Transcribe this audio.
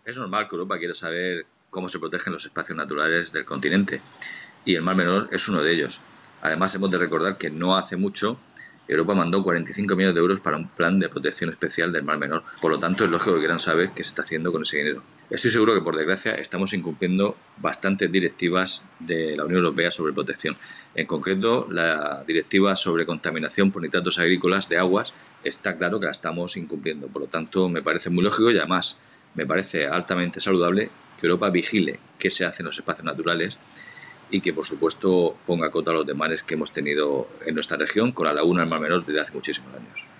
Es normal que Europa quiera saber cómo se protegen los espacios naturales del continente y el Mar Menor es uno de ellos. Además, hemos de recordar que no hace mucho Europa mandó 45 millones de euros para un plan de protección especial del Mar Menor. Por lo tanto, es lógico que quieran saber qué se está haciendo con ese dinero. Estoy seguro que, por desgracia, estamos incumpliendo bastantes directivas de la Unión Europea sobre protección. En concreto, la directiva sobre contaminación por nitratos agrícolas de aguas está claro que la estamos incumpliendo. Por lo tanto, me parece muy lógico y, además, me parece altamente saludable que Europa vigile qué se hace en los espacios naturales y que, por supuesto, ponga coto a los desmanes que hemos tenido en nuestra región con la laguna del Mar Menor desde hace muchísimos años.